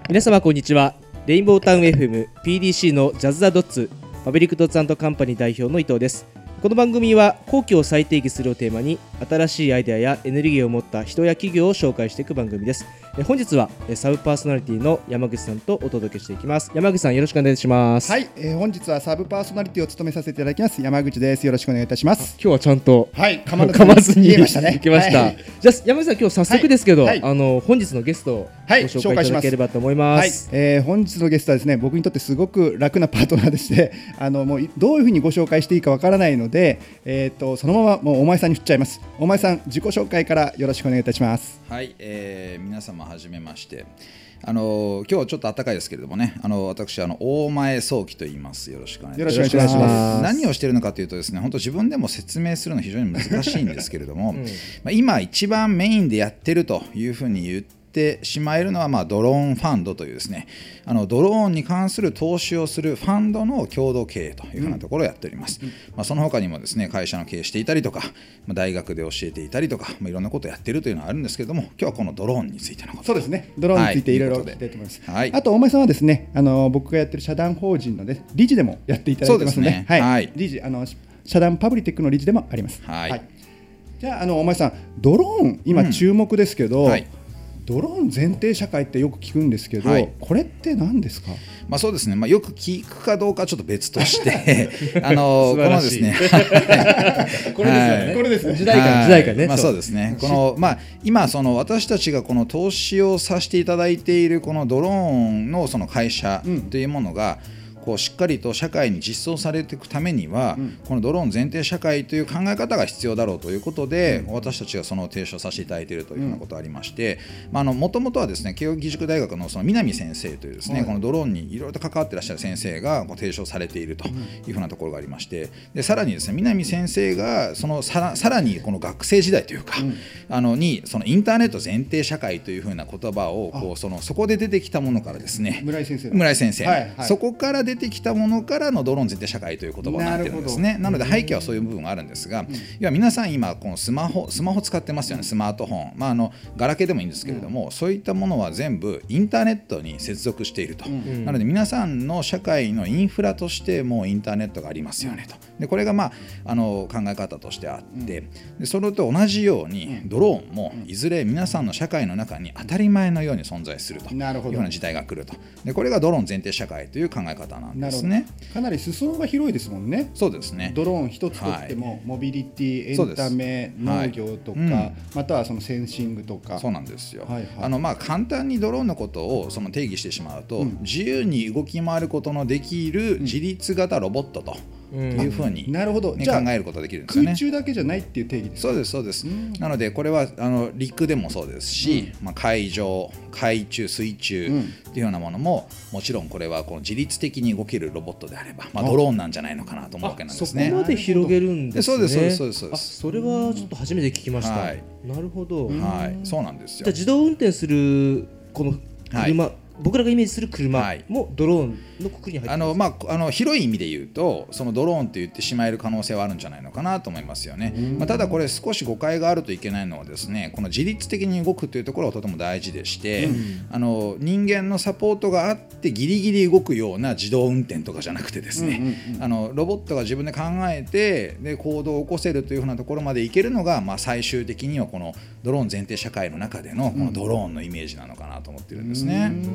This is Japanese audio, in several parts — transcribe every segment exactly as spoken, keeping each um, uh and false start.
皆様こんにちは。レインボータウン エフエム ピーディーシー のジャズ・ザ・ドッツパブリックドッツ&カンパニー代表の伊藤です。この番組は好機を再定義するをテーマに新しいアイデアやエネルギーを持った人や企業を紹介していく番組です。え本日はえサブパーソナリティの山口さんとお届けしていきます。山口さん、よろしくお願いします。 はい、えー、本日はサブパーソナリティを務めさせていただきます山口です。よろしくお願いいたします。 今日はちゃんとはい噛まずに言えましたね。 いきました、はい、じゃあ山口さん、今日早速ですけど、 はいはい、 あの本日のゲストをご紹介いただければと思います。 はい、えー、本日のゲストはですね、僕にとってすごく楽なパートナーでしてあのもうどういうふうにご紹介していいかわからないので、えー、とそのままもうお前さんに振っちゃいます。お前さん、自己紹介からよろしくお願いいたします。 はい、えー、皆様はじめまして。あの今日はちょっと暖かいですけれどもね、あの私あの大前早期と言います。よろしくお願いします。 よろしくお願いします。 何をしているのかというとですね、本当自分でも説明するの非常に難しいんですけれども、うん、まあ、今一番メインでやってるというふうに言っててしまえるのは、まあ、ドローンファンドというですね、あのドローンに関する投資をするファンドの共同経営というふうなところをやっております、うん、まあ、その他にもですね、会社の経営していたりとか、まあ、大学で教えていたりとか、まあ、いろんなことをやっているというのはあるんですけれども、今日はこのドローンについてのこと。 そうですね、ドローンについていろいろ聞きたいと思います、 はい、 あと大前さんはですね、あの僕がやってる社団法人の、ね、理事でもやっていただいてますので、 ね、 はいはい、 理事あの社団パブリテックの理事でもあります、 はいはい、 じゃあ、あの大前さん、ドローン今注目ですけど、うん、はい、ドローン前提社会ってよく聞くんですけど、はい、これって何ですか？ まあ、そうですね、まあ、よく聞くかどうかはちょっと別としてあのこのですねこれですよね、これですね、時代感、時代感ね、 まあ、そうですね、この、まあ、今その私たちがこの投資をさせていただいているこのドローンのその会社というものが、うん、こうしっかりと社会に実装されていくためには、うん、このドローン前提社会という考え方が必要だろうということで、うん、私たちがその提唱させていただいているというようなことがありまして、もともとはですね、慶應義塾大学のその南先生というですね、はい、このドローンにいろいろと関わっていらっしゃる先生がこう提唱されているというふうなところがありまして、でさらにですね、南先生がそのさら、さらにこの学生時代というか、うん、あのにそのインターネット前提社会というふうな言葉をこうそのそこで出てきたものからですね、 村井先生村井先生、 はいはい、 そこから出てきたものからのドローン前提社会という言葉になってるんですね。なので背景はそういう部分があるんですが、うん、いや皆さん今このスマホスマホ使ってますよね。スマートフォン、まあ、あのガラケーでもいいんですけれども、うん、そういったものは全部インターネットに接続していると、うん、なので皆さんの社会のインフラとしてもうインターネットがありますよねと。でこれが、まあ、あの考え方としてあって、でそれと同じようにドローンもいずれ皆さんの社会の中に当たり前のように存在するというような時代が来ると。でこれがドローン前提社会という考え方なんですね。 かなり裾野が広いですもんね。 そうですね。 ドローン一つとっても、はい、モビリティ、エンタメ、農業とか、はい、うん、またはそのセンシングとか。 そうなんですよ、はいはい、 あのまあ簡単にドローンのことをその定義してしまうと、うん、自由に動き回ることのできる自律型ロボットと、うん、というふうに、ね、なるほど、じゃあ考えることができるんですよね。 空中だけじゃないっていう定義ですか？ そうですそうです、うん、なのでこれはあの陸でもそうですし、うん、まあ、海上、海中、水中、うん、っていうようなものももちろんこれはこの自律的に動けるロボットであれば、まあ、ドローンなんじゃないのかなと思うわけなんですね。 そこまで広げるんですね。 そうですそうですそうですそうです。 あ、それはちょっと初めて聞きました、はい、なるほど、 はい、そうなんですよ。 じゃあ自動運転するこの車、はい、僕らがイメージする車もドローンのくくりに入っているんですか？あの、まあ、あの広い意味で言うとそのドローンって言ってしまえる可能性はあるんじゃないのかなと思いますよね。まあ、ただこれ少し誤解があるといけないのはですね、この自律的に動くというところがとても大事でして、うん、あの人間のサポートがあってギリギリ動くような自動運転とかじゃなくてですね、うんうんうん、あのロボットが自分で考えてで行動を起こせるというふうなところまでいけるのが、まあ、最終的にはこのドローン前提社会の中でのこのドローンのイメージなのかなと思ってるんですね。うん、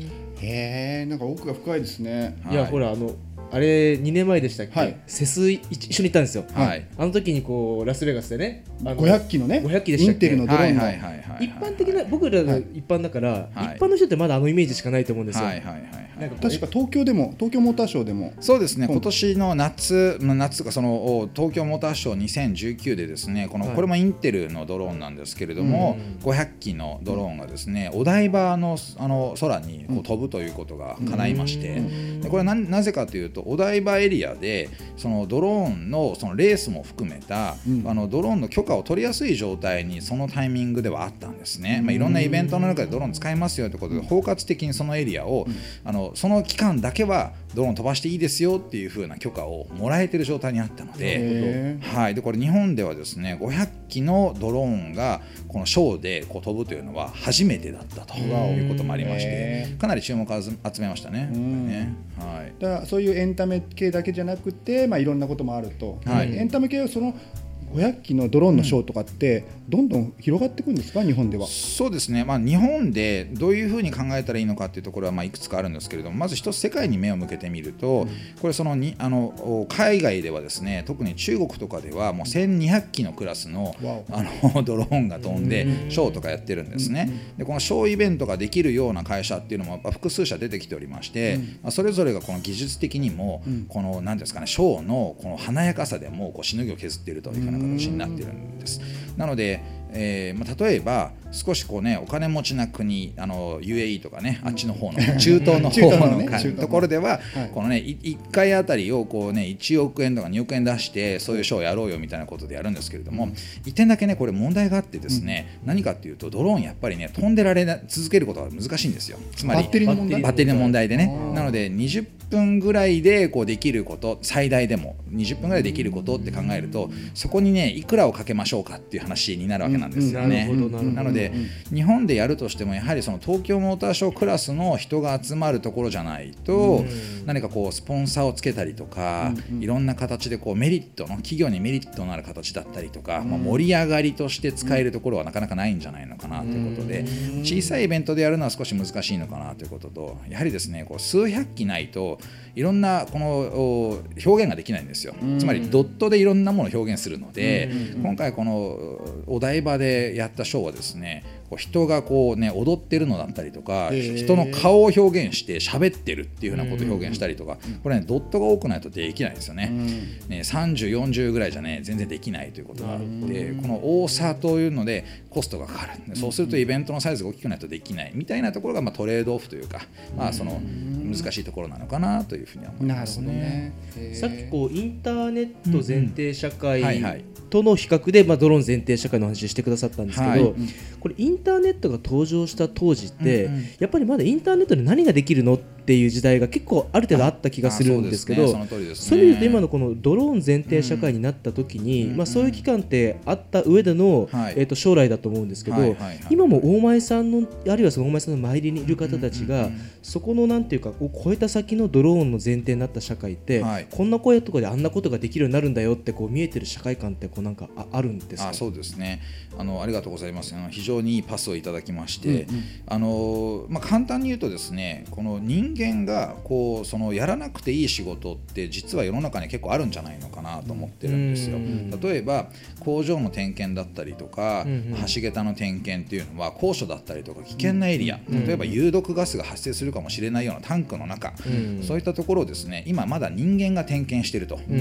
へー、なんか奥が深いですね。 いや、はい、ほらあのあれにねんまえでしたっけ、はい、セス一緒に行ったんですよ、はい、あの時にこうラスベガスでね、あのごひゃっきのね、 ごひゃっきでしたっけ、 インテルのドローンの一般的な、僕らが一般だから、はい、一般の人ってまだあのイメージしかないと思うんですよ。 はいはいはいはい、なんか確か東京でも東京モーターショーでもそうですね、今年の夏夏とかその東京モーターショーにせんじゅうきゅうでですね、この、はい、これもインテルのドローンなんですけれども、うん、ごひゃっきのドローンがですね、お台場の、あの空にこう飛ぶということが叶いまして、うん、でこれは な, なぜかというとお台場エリアでそのドローン の, そのレースも含めた、うん、あのドローンの許可を取りやすい状態にそのタイミングではあったんですね。まあ、いろんなイベントの中でドローン使いますよということで包括的にそのエリアを、うん、あののその期間だけはドローン飛ばしていいですよっていう風な許可をもらえてる状態にあったので、はい、でこれ日本ではですねごひゃっきのドローンがこのショーでこう飛ぶというのは初めてだったということもありまして、かなり注目を集めましたね。ね、はい、 だからそういうエンタメ系だけじゃなくて、まあ、いろんなこともあると、はい、エンタメ系はそのごひゃっきのドローンのショーとかってどんどん広がっていくんですか、日本では。 そうですね、まあ、日本でどういうふうに考えたらいいのかっていうところはまあいくつかあるんですけれども、まず一つ世界に目を向けてみると、これそのにあの海外ではですね、特に中国とかではもうせんにひゃっきのクラスの、あのドローンが飛んでショーとかやってるんですね。でこのショーイベントができるような会社っていうのも複数社出てきておりまして、まあ、それぞれがこの技術的にもこの何ですかね、ショーのこの華やかさでもこうしのぎを削っているというふうな形になっているんです。なので、えーまあ、例えば少しこう、ね、お金持ちな国、あの ユーエーイー とかね、あっちの方の中東の方の、ね、ところでは、はい、このね、いっかいあたりをこう、ね、いちおくえんとかにおくえん出してそういうショーをやろうよみたいなことでやるんですけれども、いってんだけねこれ問題があってですね、うん、何かっていうとドローンやっぱりね飛んでられな続けることが難しいんですよ。つまりバッテリーの問題、 バッテリーの問題でね。なのでにじゅっぷんぐらいでこうできること、最大でもにじゅっぷんぐらいできることって考えると、そこにねいくらをかけましょうかっていう話になるわけなんですよね。なので日本でやるとしてもやはりその東京モーターショークラスの人が集まるところじゃないと、何かこうスポンサーをつけたりとか、いろんな形でこうメリットの企業にメリットのある形だったりとか、まあ、盛り上がりとして使えるところはなかなかないんじゃないのかなということで、小さいイベントでやるのは少し難しいのかなということと、やはりですねこう数百機ないといろんなこの表現ができないんですよ。つまりドットでいろんなものを表現するので、今回このお台場でやったショーはですね、人がこうね踊ってるのだったりとか、人の顔を表現して喋ってるっていう風なことを表現したりとか、これねドットが多くないとできないんですよね。ねさんじゅう、よんじゅうぐらいじゃね全然できないということがあって、この多さというのでコストがかかる。そうするとイベントのサイズが大きくないとできないみたいなところがまあトレードオフというか、まあその難しいところなのかなというふうには思いますね。 さっきこうインターネット前提社会との比較で、まあ、ドローン前提社会の話してくださったんですけど、はい、これインターネットが登場した当時って、うんうん、やっぱりまだインターネットで何ができるのっていう時代が結構ある程度あった気がするんですけど、そういう意味で言うと今のこのドローン前提社会になった時に、うんまあ、そういう期間ってあった上での、はい、えー、と将来だと思うんですけど、はいはいはい、今も大前さんのあるいはその大前さんの周りにいる方たちが、うんうんうん、そこのなんていうかを超えた先のドローンの前提になった社会って、はい、こんな声とかであんなことができるようになるんだよってこう見えてる社会観ってこうなんか あ, あるんですか？ あ、そうですね、あのありがとうございます。あの非常にいいパスをいただきまして、うんうん、あのまあ、簡単に言うとですね、この人間がこうそのやらなくていい仕事って実は世の中に結構あるんじゃないのかなと思ってるんですよ。例えば工場の点検だったりとか、うんうん、橋桁の点検っていうのは高所だったりとか危険なエリア、うん、例えば有毒ガスが発生するかもしれないようなタンクの中、うん、そういったところをですね今まだ人間が点検していると、うん、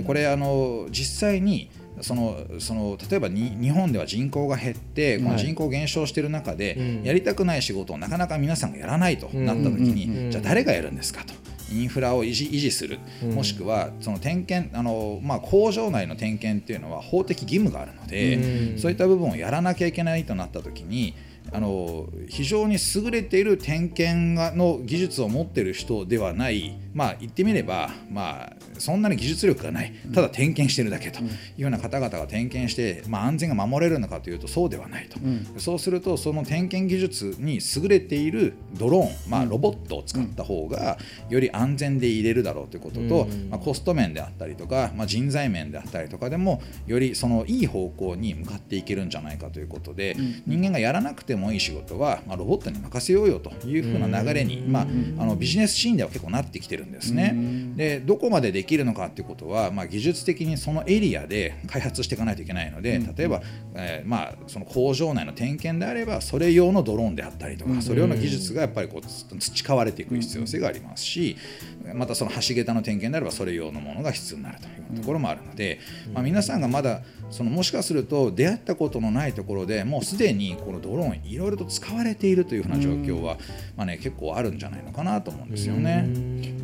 これあの実際にそのその例えばに日本では人口が減ってこの人口減少している中で、はい、やりたくない仕事をなかなか皆さんがやらないとなった時に、うんうんうん、じゃあ誰がやるんですかと。インフラを維持、維持する、もしくはその点検あの、まあ、工場内の点検っていうのは法的義務があるので、うん、そういった部分をやらなきゃいけないとなった時にあの非常に優れている点検の技術を持っている人ではない、まあ、言ってみれば、まあ、そんなに技術力がない、ただ点検しているだけというような方々が点検して、まあ、安全が守れるのかというとそうではないと、うん、そうするとその点検技術に優れているドローン、まあ、ロボットを使った方がより安全で入れるだろうということと、うんまあ、コスト面であったりとか、まあ、人材面であったりとかでもよりそのいい方向に向かっていけるんじゃないかということで、うん、人間がやらなくてもいい仕事は、まあ、ロボットに任せようよというふうな流れに、まあ、あのビジネスシーンでは結構なってきてるんですね。でどこまでできるのかということは、まあ、技術的にそのエリアで開発していかないといけないので、例えば、えーまあ、その工場内の点検であればそれ用のドローンであったりとか、それ用の技術がやっぱりこう培われていく必要性がありますし、またその橋桁の点検であればそれ用のものが必要になるというところもあるので、まあ、皆さんがまだそのもしかすると出会ったことのないところでもうすでにこのドローンいろいろと使われているというふうな状況は、まあね、結構あるんじゃないのかなと思うんですよね。 見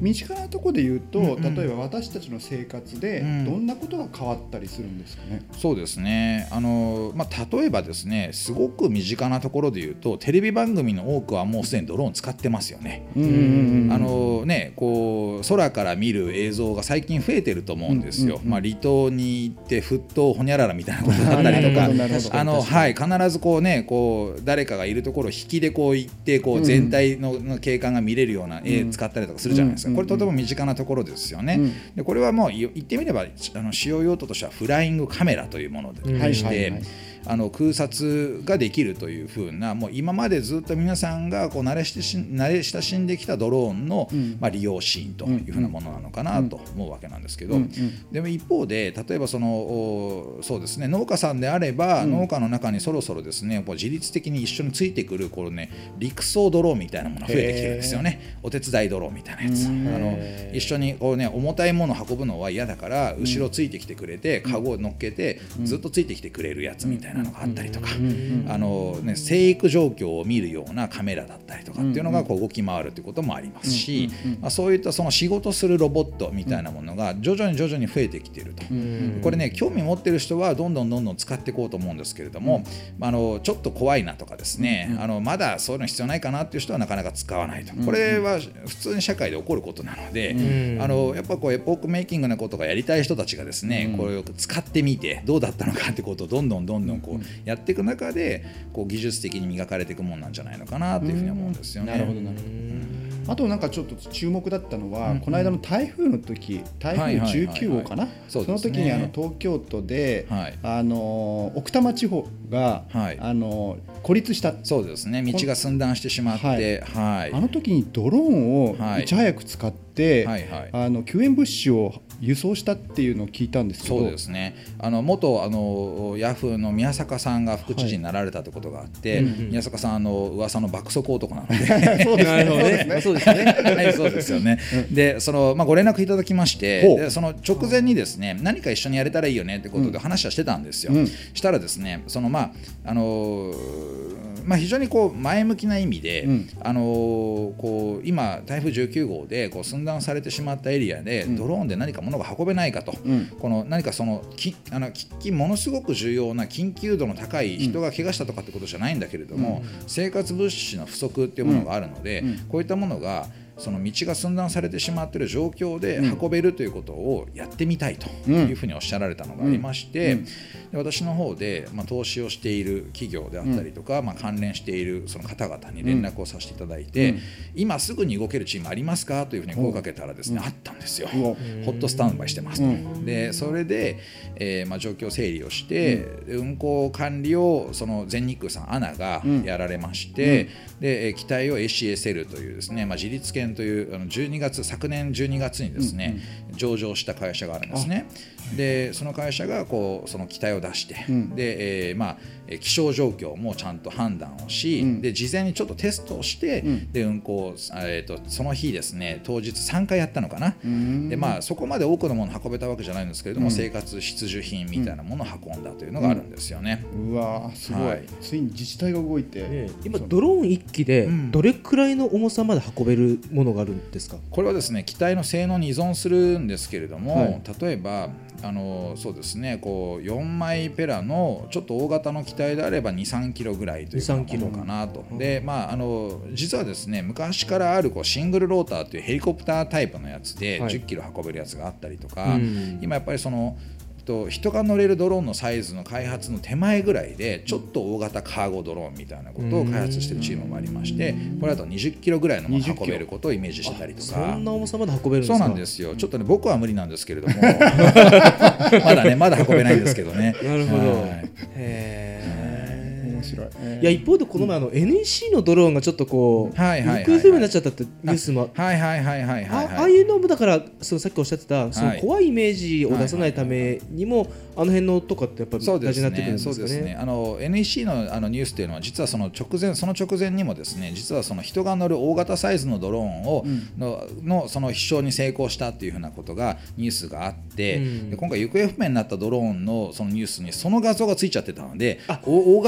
身近なところで言うと、うんうん、例えば私たちの生活でどんなことが変わったりするんですかね。 うん、そうですね、あの、まあ、例えばですね、すごく身近なところで言うとテレビ番組の多くはもうすでにドローン使ってますよね。うんうんうん、あのね、こう空から見る映像が最近増えてると思うんですよ。うんうんうん、まあ、離島に行って沸騰ほにゃららみたいなことだったりとかあの、はい、必ずこう、ね、こう誰かがいるところを引きでこう行ってこう全体 の,、うん、の景観が見れるような絵使ったりとかするじゃないですか。これとても身近なところですよね。うん、でこれはもう言ってみればあの使用用途としてはフライングカメラというものでして、うん、あの空撮ができるというふうな、もう今までずっと皆さんがこう慣れしてし慣れ親しんできたドローンの、うん、まあ、利用シーンというふうなものなのかなと思うわけなんですけど、うんうん、でも一方で例えばそのそうですね、農家さんであれば、うん、農家の中にそろそろですねこう自律的に一緒についてくるこの、ね、陸送ドローンみたいなものが増えてきてるんですよね。お手伝いドローンみたいなやつ、あの一緒にこう、ね、重たいものを運ぶのは嫌だから後ろついてきてくれて、うん、カゴを乗っけてずっとついてきてくれるやつみたいなのがあったりとか、あのね、生育状況を見るようなカメラだったりとかっていうのがこう動き回るということもありますし、まあ、そういったその仕事するロボットみたいなものが徐々に徐々に増えてきていると。これね、興味持ってる人はどんどんどんどん使っていこうと思うんですけれども、あのちょっと怖いなとかですね、あのまだそういうの必要ないかなっていう人はなかなか使わないと。これは普通に社会で起こることなので、あのやっぱこうエポークメイキングなことがやりたい人たちがですね、これを使ってみてどうだったのかってことをどんどんどんどんこうやっていく中でこう技術的に磨かれていくものなんじゃないのかなというふうに思うんですよね。 なるほどなるほど。あとなんかちょっと注目だったのは、うん、この間の台風の時、台風じゅうきゅうごうかな、その時にあの東京都で、はい、あの奥多摩地方が、はい、あの孤立した。 そうですね、道が寸断してしまって、はいはい、 あの時にドローンをいち早く使って、はいはいはい、あの救援物資を輸送したっていうのを聞いたんですけど。 そうですね、あの元あのヤフーの宮坂さんが副知事になられたということがあって、はい、うんうん、宮坂さんあの噂の爆速男なのでそうですね、そうですねはい、そうですよね。でその、まあ、ご連絡いただきまして、でその直前にですね、何か一緒にやれたらいいよねってことで話はしてたんですよ。うん、したらですね、そのまああのまあ、非常にこう前向きな意味で、うん、あのこう今台風じゅうきゅうごうでこう寸断されてしまったエリアで、うん、ドローンで何か物が運べないかと、うん、この何かそのきあの喫緊ものすごく重要な緊急度の高い人が怪我したとかってことじゃないんだけれども、うん、生活物資の不足っていうものがあるので、うん、こういったものがその道が寸断されてしまっている状況で運べるということをやってみたいというふうにおっしゃられたのがありまして、で私の方で、まあ、投資をしている企業であったりとか、まあ、関連しているその方々に連絡をさせていただいて、今すぐに動けるチームありますかというふうに声をかけたらですね、あったんですよ。ホットスタンバイしてますと。でそれで、えーまあ、状況整理をして、運航管理をその全日空さんアナがやられまして、で機体を エーシーエスエル というですね、まあ、自立権というあのじゅうにがつ昨年じゅうにがつにですね、うんうん、上場した会社があるんですね。でその会社がこうその機体を出して、うん、で、えーまあ、気象状況もちゃんと判断をし、うん、で事前にちょっとテストをして、うん、で運航、えー、とその日ですね当日さんかいやったのかな。で、まあ、そこまで多くのものを運べたわけじゃないんですけれども、うん、生活必需品みたいなものを運んだというのがあるんですよね。 うん、うわすごい、はい、ついに自治体が動いて、ね、 今ドローンいっきでどれくらいの重さまで運べるものがあるんですか？ これはですね機体の性能に依存するんですけれども、はい、例えばあのそうですねこうよんまいペラのちょっと大型の機体であれば にさんキロぐらいというものかなと。で、まあ、あの実はですね昔からあるこうシングルローターというヘリコプタータイプのやつでじゅっキロ運べるやつがあったりとか、はい、今やっぱりその人が乗れるドローンのサイズの開発の手前ぐらいでちょっと大型カーゴドローンみたいなことを開発しているチームもありまして、これだとにじゅっキロぐらいのものを運べることをイメージしてたりとか。 そんな重さまで運べるんですか？ そうなんですよ。ちょっとね僕は無理なんですけれどもまだねまだ運べないんですけどね。 なるほど、はい、へー面白い。いや一方でこの前あの エヌイーシー のドローンがちょっとこう行方不明になっちゃったってニュースもああいうのもだからそのさっきおっしゃってたその怖いイメージを出さないためにもあの辺のとかってやっぱり大事になってくるんですかね。 そうですね。あの エヌイーシー の, あのニュースというのは実はその直前その直前にもですね実はその人が乗る大型サイズのドローンを、うん、の, のその飛翔に成功したっていうふうなことがニュースがあって、うん、で今回行方不明になったドローンのそのニュースにその画像がついちゃってたので大型のドローン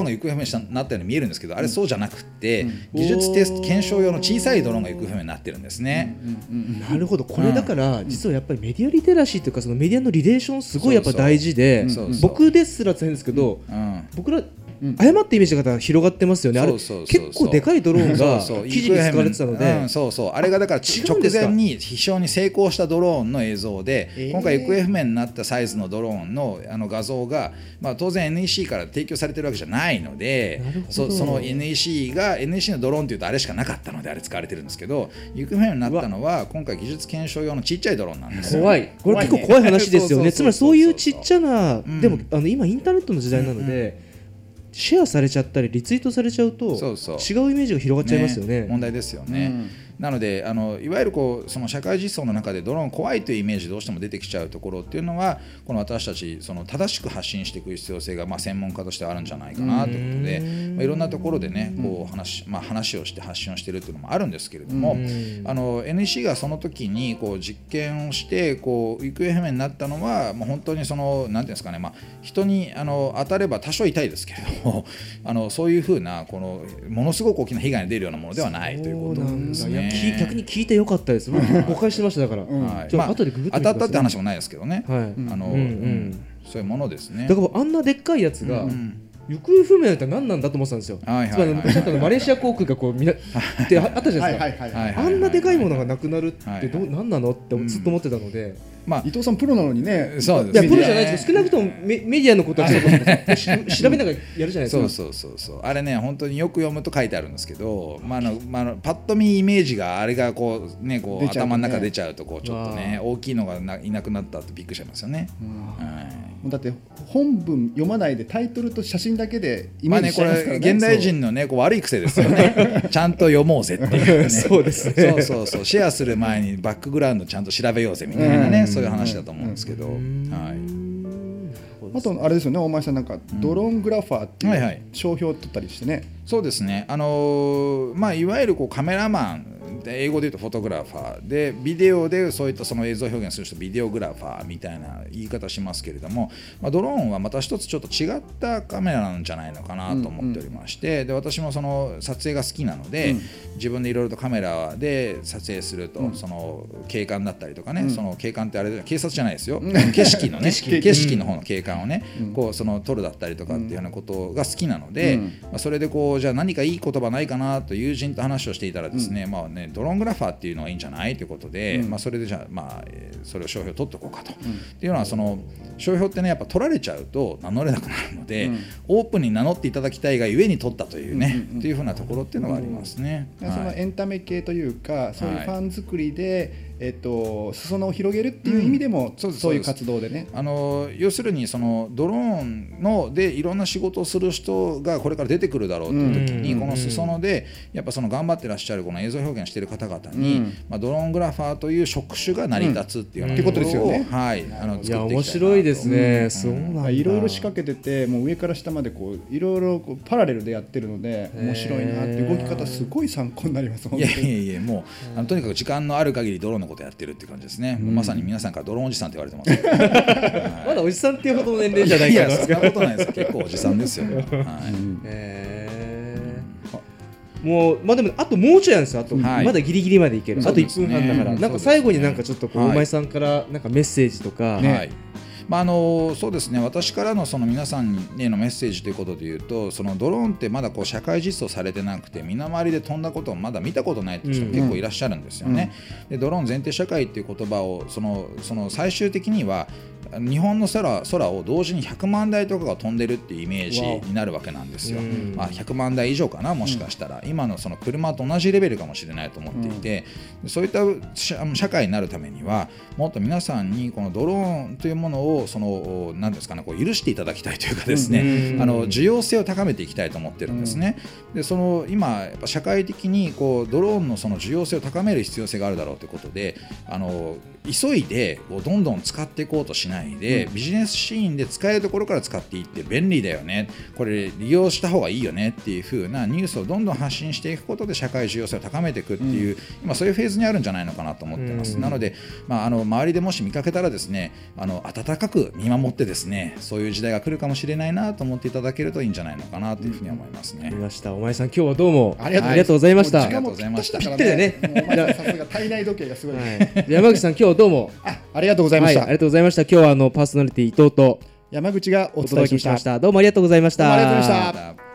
が行方不明になったように見えるんですけど、あれそうじゃなくて、うん、技術テスト検証用の小さいドローンが行方不明になってるんですね、 うんうんうん、なるほど。これだから、うん、実はやっぱりメディアリテラシーというかそのメディアのリレーションすごいやっぱ大事で、そうそう、僕ですら強いんですけど、うん、僕ら誤ったイメージが広がってますよね。あれ結構でかいドローンが記事に使われてたので、 うん、そうそう、あれがだから直前に非常に成功したドローンの映像で、えー、今回行方不明になったサイズのドローン の, あの画像が、まあ、当然 エヌイーシー から提供されてるわけじゃないので、そ, その エヌイーシー が エヌイーシー のドローンというとあれしかなかったのであれ使われてるんですけど、行方不明になったのは今回技術検証用のちっちゃいドローンなんですよ。 怖い。これ結構怖い話ですよね。つまりそういうちっちゃな、うん、でもあの今インターネットの時代なので、うんうん、シェアされちゃったりリツイートされちゃうとそうそう違うイメージが広がっちゃいますよね。 ね、問題ですよね、うん、なのであのいわゆるこうその社会実装の中でドローン怖いというイメージどうしても出てきちゃうところっていうのは、この私たちその正しく発信していく必要性がまあ専門家としてあるんじゃないかなということで、まあ、いろんなところでねこう 話,、まあ、話をして発信をしているというのもあるんですけれども、あの エヌイーシー がその時にこう実験をしてこう行方不明になったのはもう本当にそのなんていうんですかね、まあ、人にあの当たれば多少痛いですけれどもあのそういうふうなこのものすごく大きな被害に出るようなものではないということですね。 逆に聞いてよかったです。誤解してましただから、うんはいまあ、後でググってみてください。当たったって話もないですけどね、はい、あのうんうん、そういうものですね。 だからあんなでっかいやつが、うんうん行方不明だったら何なんだと思ってたんですよ。はいはいはい、つまり昔だったのマレーシア航空がこうみなってあったじゃないですか。あんなでかいものがなくなるってどう何なのってずっと思ってたので、 まあ、伊藤さんプロなのにね。 そうです。いやプロじゃないですけど少なくとも メ, メディアのことは調べながらやるじゃないですか。 そうそうそうそう。あれね本当によく読むと書いてあるんですけど、まああのまあ、パッと見イメージがあれがこうねこう頭の中出ちゃうとこうちょっとね大きいのがないなくなったってびっくりしちゃいますよね。うんはいだって本文読まないでタイトルと写真だけでイメージしちゃいますからね。 まあねこれ現代人のねこう悪い癖ですよね。ちゃんと読もうぜっていうね。 そうですね。 そうそうそうシェアする前にバックグラウンドちゃんと調べようぜみたいなねそういう話だと思うんですけど。はい。 あとあれですよね大前さんなんかドローングラファーっていう商標を取ったりしてね。はいはい、 そうですね。あのー、まあいわゆるこうカメラマン英語で言うとフォトグラファーでビデオでそういったその映像表現する人ビデオグラファーみたいな言い方しますけれども、まあ、ドローンはまた一つちょっと違ったカメラなんじゃないのかなと思っておりまして、うんうん、で私もその撮影が好きなので、うん、自分でいろいろとカメラで撮影すると、うん、その景観だったりとかね、うん、その景観ってあれ警察じゃないですよ、うん、景色のね景色、景色の方の景観をね、うん、こうその撮るだったりとかっていうようなことが好きなので、うんまあ、それでこうじゃあ何かいい言葉ないかなと友人と話をしていたらですね、うんまあねドローングラファーっていうのがいいんじゃないということで、うんまあ、それでじゃあ、まあ、それを商標を取っておこうかと、うん、っていうのはその商標ってねやっぱ取られちゃうと名乗れなくなるので、うん、オープンに名乗っていただきたいがゆえに取ったというね、うんうん、っていうふうなところっていうのがありますね、 うんはい、そのエンタメ系というかそういうファン作りで、はいえっと、裾野を広げるっていう意味でも、うん、そうそういう活動でねあの要するにそのドローンのでいろんな仕事をする人がこれから出てくるだろうという時に、うん、この裾野でやっぱその頑張ってらっしゃるこの映像表現している方々に、うんまあ、ドローングラファーという職種が成り立つっていうようなところを、うん、はい、あの作っていきたいなと。いや面白いですね、うん、そうなんだ。 いろいろ仕掛けててもう上から下までこういろいろこうパラレルでやってるので面白いなって動き方すごい参考になります。 いやいやいやもうあのとにかく時間のある限りドローンのことやってるっていう感じですね、うん、まさに皆さんからドローンおじさんって言われてます、 はい、まだおじさんっていうほどの年齢じゃないかな。 いやそんなことないです結構おじさんですよ、はいえー、もうまあでもあともうちょいなんですよ。あと、はい、まだギリギリまでいける、あといっぷんはんだから、ね、なんか最後になんかちょっとこう、はい、お前さんからなんかメッセージとか、 ねはいまあ、あのそうですね私からのその皆さんへのメッセージということでいうとそのドローンってまだこう社会実装されてなくて身の回りで飛んだことをまだ見たことないという人も結構いらっしゃるんですよね、うんうん、でドローン前提社会っていう言葉をそのその最終的には日本の 空, 空を同時にひゃくまんだいとかが飛んでるっていうイメージになるわけなんですよ、まあ、ひゃくまんだい以上かなもしかしたら、うん、今のその車と同じレベルかもしれないと思っていて、うん、そういった社会になるためにはもっと皆さんにこのドローンというものをその何ですかねこう許していただきたいというかですね、うん、あの需要性を高めていきたいと思ってるんですね、うん、でその今やっぱ社会的にこうドローンのその需要性を高める必要性があるだろうということであの急いでこうどんどん使っていこうとしないで、うん、ビジネスシーンで使えるところから使っていって便利だよね、これ利用した方がいいよねっていう風なニュースをどんどん発信していくことで社会重要性を高めていくっていう、うん、今そういうフェーズにあるんじゃないのかなと思ってます、うん、なので、まあ、あの周りでもし見かけたらですね、あの温かく見守ってですね、そういう時代が来るかもしれないなと思っていただけるといいんじゃないのかなというふうに思いますね。 ありました。お前さん今日はどうもありがとうございました。 時間もぴったりだからね。お前さんさすが体内時計がすごい、はい、 山口さん今日どうもあ, ありがとうございました、はい、 ありがとうございました。今日はあのパーソナリティ伊藤と山口がお伝えしました。 どうもありがとうございました。 どうもありがとうございました。